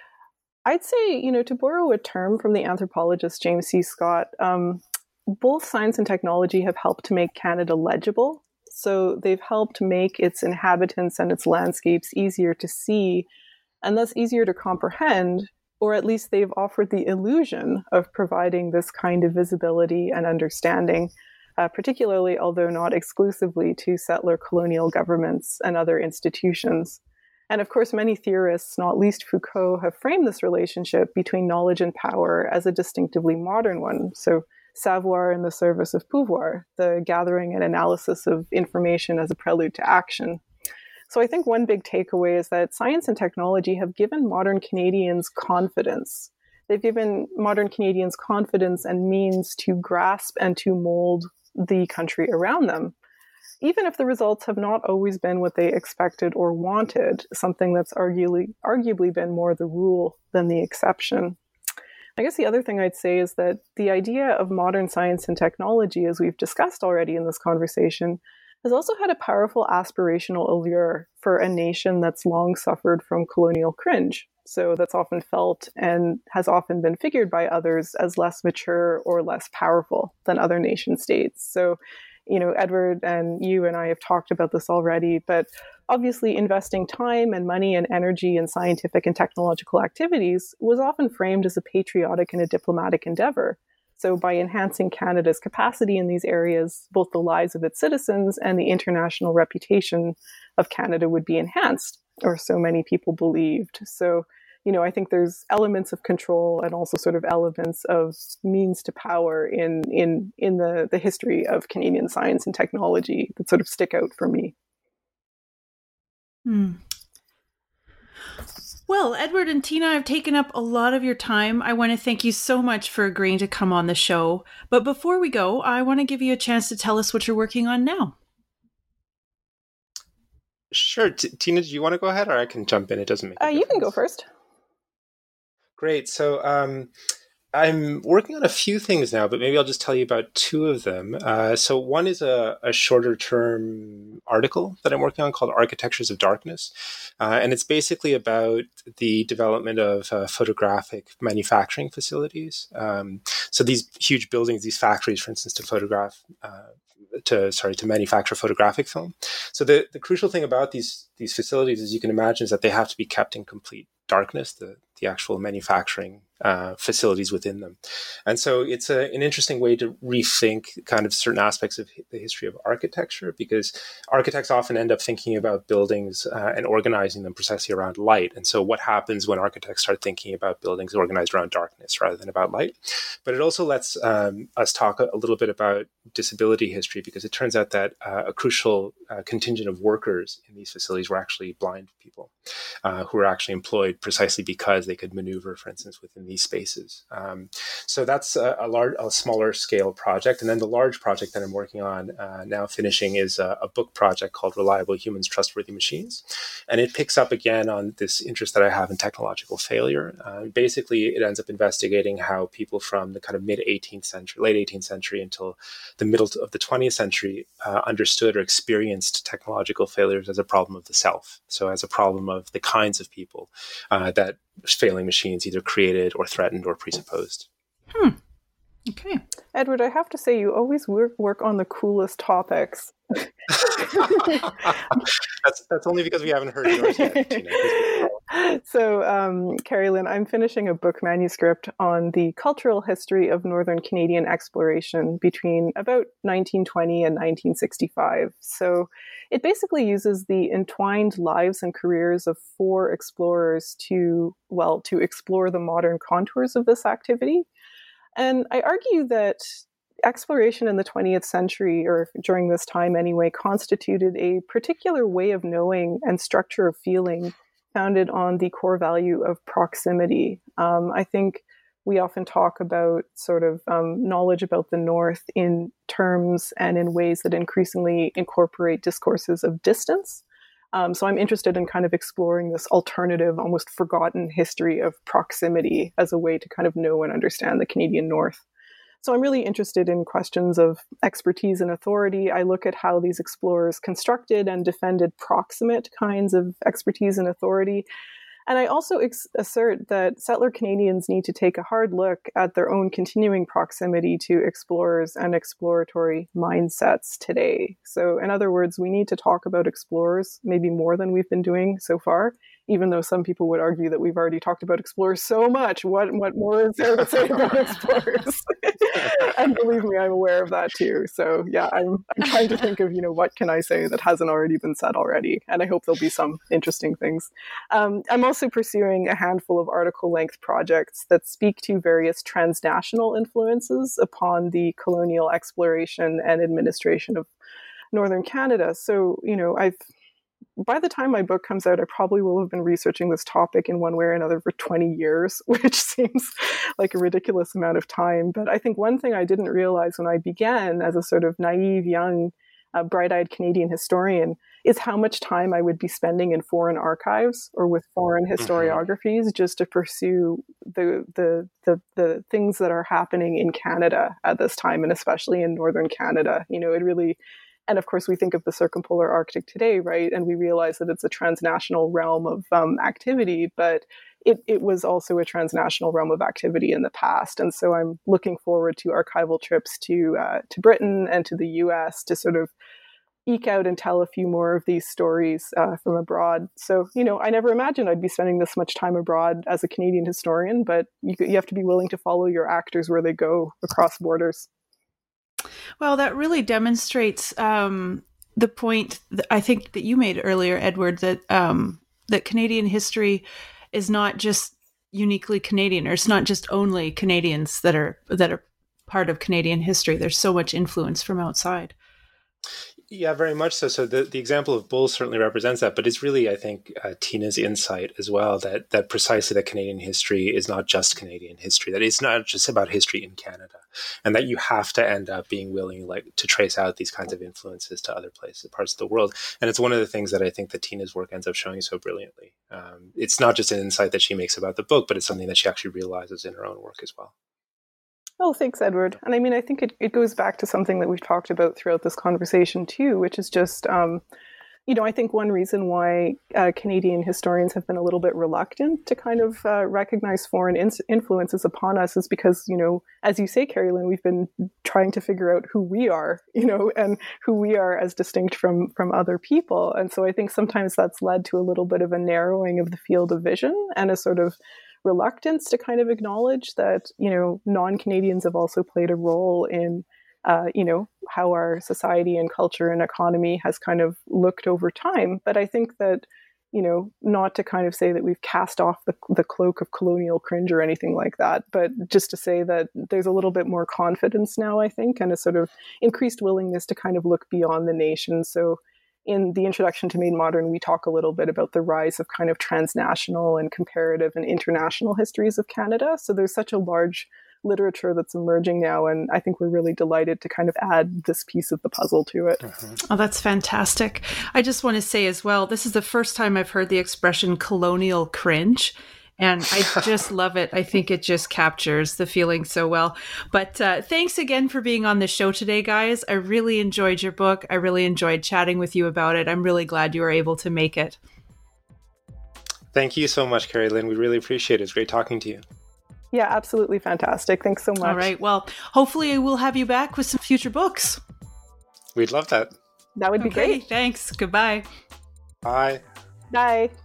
I'd say, you know, to borrow a term from the anthropologist James C. Scott, um, both science and technology have helped to make Canada legible. So they've helped make its inhabitants and its landscapes easier to see, and thus easier to comprehend, or at least they've offered the illusion of providing this kind of visibility and understanding, uh, particularly, although not exclusively, to settler colonial governments and other institutions. And of course, many theorists, not least Foucault, have framed this relationship between knowledge and power as a distinctively modern one. So savoir in the service of pouvoir, the gathering and analysis of information as a prelude to action. So I think one big takeaway is that science and technology have given modern Canadians confidence. They've given modern Canadians confidence and means to grasp and to mold the country around them, even if the results have not always been what they expected or wanted, something that's arguably, arguably been more the rule than the exception. I guess the other thing I'd say is that the idea of modern science and technology, as we've discussed already in this conversation, has also had a powerful aspirational allure for a nation that's long suffered from colonial cringe. So that's often felt and has often been figured by others as less mature or less powerful than other nation states. So, you know, Edward and you and I have talked about this already, but obviously investing time and money and energy in scientific and technological activities was often framed as a patriotic and a diplomatic endeavor. So by enhancing Canada's capacity in these areas, both the lives of its citizens and the international reputation of Canada would be enhanced, or so many people believed. So, you know, I think there's elements of control and also sort of elements of means to power in in in the, the history of Canadian science and technology that sort of stick out for me. Hmm. Well, Edward and Tina, I've taken up a lot of your time. I want to thank you so much for agreeing to come on the show. But before we go, I want to give you a chance to tell us what you're working on now. Sure. T- Tina, do you want to go ahead, or I can jump in? It doesn't make a uh, You can go first. Great. So um, I'm working on a few things now, but maybe I'll just tell you about two of them. Uh, so one is a, a shorter term article that I'm working on called Architectures of Darkness. Uh, and it's basically about the development of uh, photographic manufacturing facilities. Um, so these huge buildings, these factories, for instance, to photograph, uh, to sorry, to manufacture photographic film. So the, the crucial thing about these these facilities, as you can imagine, is that they have to be kept in complete darkness, the, the actual manufacturing uh, facilities within them. And so it's a, an interesting way to rethink kind of certain aspects of the history of architecture, because architects often end up thinking about buildings uh, and organizing them precisely around light. And so what happens when architects start thinking about buildings organized around darkness rather than about light? But it also lets um, us talk a, a little bit about disability history, because it turns out that uh, a crucial uh, contingent of workers in these facilities were actually blind people uh, who were actually employed precisely because they could maneuver, for instance, within these spaces. Um, so that's a, a large, a smaller scale project. And then the large project that I'm working on uh, now finishing is a, a book project called Reliable Humans, Trustworthy Machines. And it picks up again on this interest that I have in technological failure. Uh, basically, it ends up investigating how people from the kind of mid eighteenth century, late eighteenth century until the middle of the twentieth century uh, understood or experienced technological failures as a problem of the self. So as a problem of the kinds of people uh, that failing machines either created or threatened or presupposed. Hmm. Okay. Edward, I have to say, you always work, work on the coolest topics. that's that's only because we haven't heard yours yet, Tina. So, um, Carrie Lynn, I'm finishing a book manuscript on the cultural history of Northern Canadian exploration between about nineteen twenty and nineteen sixty-five. So it basically uses the entwined lives and careers of four explorers to, well, to explore the modern contours of this activity. And I argue that exploration in the twentieth century, or during this time anyway, constituted a particular way of knowing and structure of feeling founded on the core value of proximity. Um, I think we often talk about sort of um, knowledge about the North in terms and in ways that increasingly incorporate discourses of distance. Um, so I'm interested in kind of exploring this alternative, almost forgotten history of proximity as a way to kind of know and understand the Canadian North. So I'm really interested in questions of expertise and authority. I look at how these explorers constructed and defended proximate kinds of expertise and authority. And I also ex- assert that settler Canadians need to take a hard look at their own continuing proximity to explorers and exploratory mindsets today. So in other words, we need to talk about explorers maybe more than we've been doing so far, even though some people would argue that we've already talked about explorers so much. What, what more is there to say about explorers? And believe me, I'm aware of that too. So yeah, I'm, I'm trying to think of, you know, what can I say that hasn't already been said already? And I hope there'll be some interesting things. Um, I'm also pursuing a handful of article-length projects that speak to various transnational influences upon the colonial exploration and administration of Northern Canada. So, you know, I've by the time my book comes out, I probably will have been researching this topic in one way or another for twenty years, which seems like a ridiculous amount of time. But I think one thing I didn't realize when I began as a sort of naive, young, uh, bright-eyed Canadian historian is how much time I would be spending in foreign archives or with foreign historiographies mm-hmm. just to pursue the, the the the things that are happening in Canada at this time, and especially in Northern Canada. You know, it really... And of course, we think of the circumpolar Arctic today, right? And we realize that it's a transnational realm of um, activity, but it, it was also a transnational realm of activity in the past. And so I'm looking forward to archival trips to uh, to Britain and to the U S to sort of eke out and tell a few more of these stories uh, from abroad. So, you know, I never imagined I'd be spending this much time abroad as a Canadian historian, but you, you have to be willing to follow your actors where they go across borders. Well, that really demonstrates um, the point that I think that you made earlier, Edward, that um, that Canadian history is not just uniquely Canadian, or it's not just only Canadians that are that are part of Canadian history. There's so much influence from outside. Yeah, very much so. So the, the example of Bulls certainly represents that, but it's really, I think, uh, Tina's insight as well, that that precisely that Canadian history is not just Canadian history, that it's not just about history in Canada, and that you have to end up being willing like to trace out these kinds of influences to other places, parts of the world. And it's one of the things that I think that Tina's work ends up showing so brilliantly. Um, it's not just an insight that she makes about the book, but it's something that she actually realizes in her own work as well. Oh, thanks, Edward. And I mean, I think it, it goes back to something that we've talked about throughout this conversation too, which is just, um, you know, I think one reason why uh, Canadian historians have been a little bit reluctant to kind of uh, recognize foreign in- influences upon us is because, you know, as you say, Carrie Lynn, we've been trying to figure out who we are, you know, and who we are as distinct from from other people. And so I think sometimes that's led to a little bit of a narrowing of the field of vision and a sort of reluctance to kind of acknowledge that, you know, non-Canadians have also played a role in, uh, you know, how our society and culture and economy has kind of looked over time. But I think that, you know, not to kind of say that we've cast off the, the cloak of colonial cringe or anything like that, but just to say that there's a little bit more confidence now, I think, and a sort of increased willingness to kind of look beyond the nation. So in the introduction to Made Modern, we talk a little bit about the rise of kind of transnational and comparative and international histories of Canada. So there's such a large literature that's emerging now, and I think we're really delighted to kind of add this piece of the puzzle to it. Uh-huh. Oh, that's fantastic. I just want to say as well, this is the first time I've heard the expression colonial cringe. And I just love it. I think it just captures the feeling so well. But uh, thanks again for being on the show today, guys. I really enjoyed your book. I really enjoyed chatting with you about it. I'm really glad you were able to make it. Thank you so much, Carrie Lynn. We really appreciate it. It's great talking to you. Yeah, absolutely fantastic. Thanks so much. All right. Well, hopefully we'll have you back with some future books. We'd love that. That would be okay, great. Thanks. Goodbye. Bye. Bye.